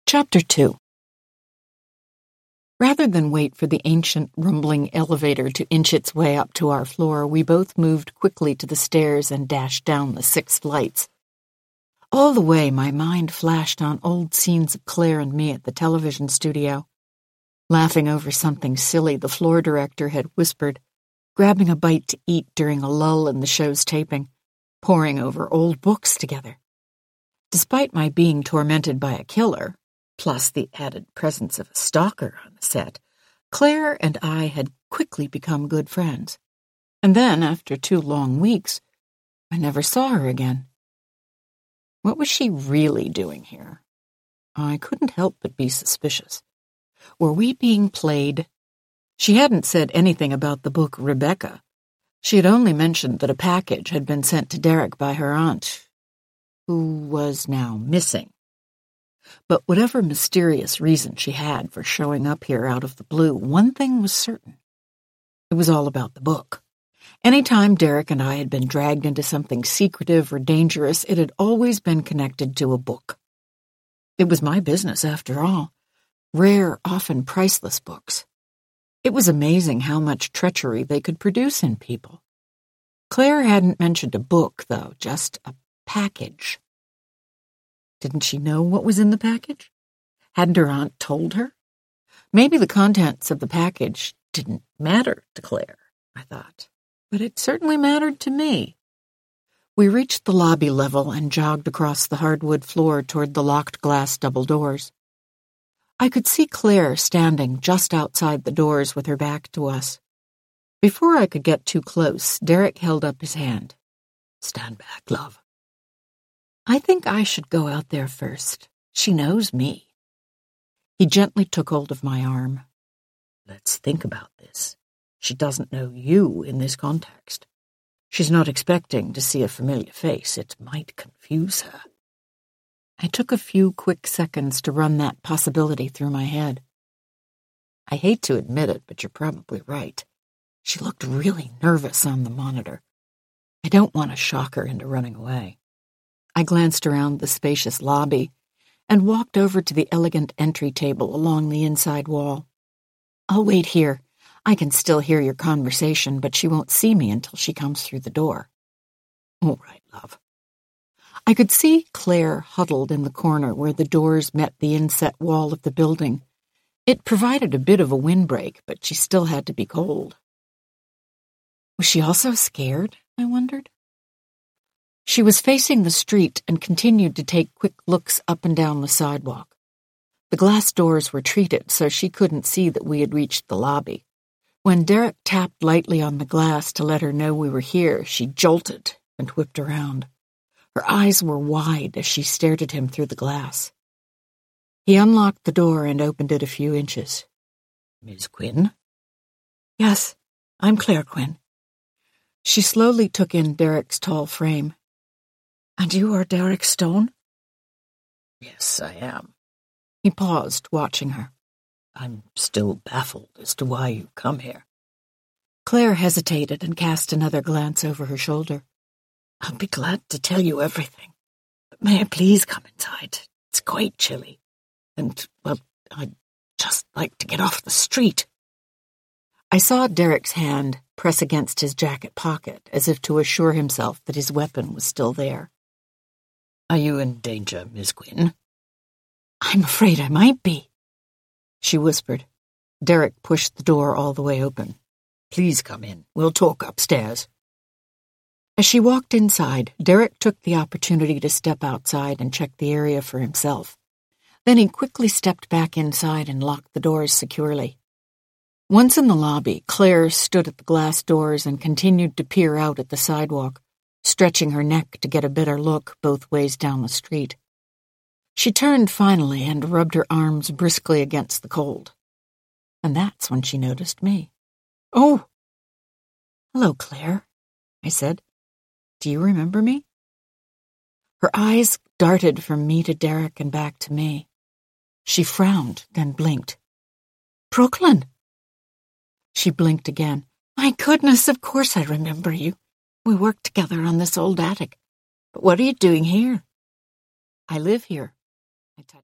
Chapter 2. Rather than wait for the ancient, rumbling elevator to inch its way up to our floor, we both moved quickly to the stairs and dashed down the 6 flights. All the way, my mind flashed on old scenes of Claire and me at the television studio. Laughing over something silly the floor director had whispered, grabbing a bite to eat during a lull in the show's taping, poring over old books together. Despite my being tormented by a killer, plus the added presence of a stalker on the set, Claire and I had quickly become good friends. And then, after 2 long weeks, I never saw her again. What was she really doing here? I couldn't help but be suspicious. Were we being played? She hadn't said anything about the book Rebecca. She had only mentioned that a package had been sent to Derek by her aunt, who was now missing. But whatever mysterious reason she had for showing up here out of the blue, one thing was certain. It was all about the book. Any time Derek and I had been dragged into something secretive or dangerous, it had always been connected to a book. It was my business, after all. Rare, often priceless books. It was amazing how much treachery they could produce in people. Claire hadn't mentioned a book, though, just a package. Didn't she know what was in the package? Hadn't her aunt told her? Maybe the contents of the package didn't matter to Claire, I thought, but it certainly mattered to me. We reached the lobby level and jogged across the hardwood floor toward the locked glass double doors. I could see Claire standing just outside the doors with her back to us. Before I could get too close, Derek held up his hand. "Stand back, love." "I think I should go out there first. She knows me." He gently took hold of my arm. "Let's think about this. She doesn't know you in this context. She's not expecting to see a familiar face. It might confuse her." I took a few quick seconds to run that possibility through my head. I hate to admit it, but you're probably right. She looked really nervous on the monitor. I don't want to shock her into running away. I glanced around the spacious lobby and walked over to the elegant entry table along the inside wall. "I'll wait here. I can still hear your conversation, but she won't see me until she comes through the door." "All right, love." I could see Claire huddled in the corner where the doors met the inset wall of the building. It provided a bit of a windbreak, but she still had to be cold. Was she also scared, I wondered? She was facing the street and continued to take quick looks up and down the sidewalk. The glass doors were treated, so she couldn't see that we had reached the lobby. When Derek tapped lightly on the glass to let her know we were here, she jolted and whipped around. Her eyes were wide as she stared at him through the glass. He unlocked the door and opened it a few inches. "Miss Quinn?" "Yes, I'm Claire Quinn." She slowly took in Derek's tall frame. "And you are Derek Stone?" "Yes, I am." He paused, watching her. "I'm still baffled as to why you come here." Claire hesitated and cast another glance over her shoulder. "I'll be glad to tell you everything, but may I please come inside? It's quite chilly, and, well, I'd just like to get off the street." I saw Derek's hand press against his jacket pocket, as if to assure himself that his weapon was still there. "Are you in danger, Miss Quinn?" "I'm afraid I might be," she whispered. Derek pushed the door all the way open. "Please come in. We'll talk upstairs." As she walked inside, Derek took the opportunity to step outside and check the area for himself. Then he quickly stepped back inside and locked the doors securely. Once in the lobby, Claire stood at the glass doors and continued to peer out at the sidewalk, stretching her neck to get a better look both ways down the street. She turned finally and rubbed her arms briskly against the cold. And that's when she noticed me. "Oh!" "Hello, Claire," I said. "Do you remember me?" Her eyes darted from me to Derek and back to me. She frowned, then blinked. "Brooklyn!" She blinked again. "My goodness, of course I remember you. We worked together on this old attic. But what are you doing here?" "I live here," I touched.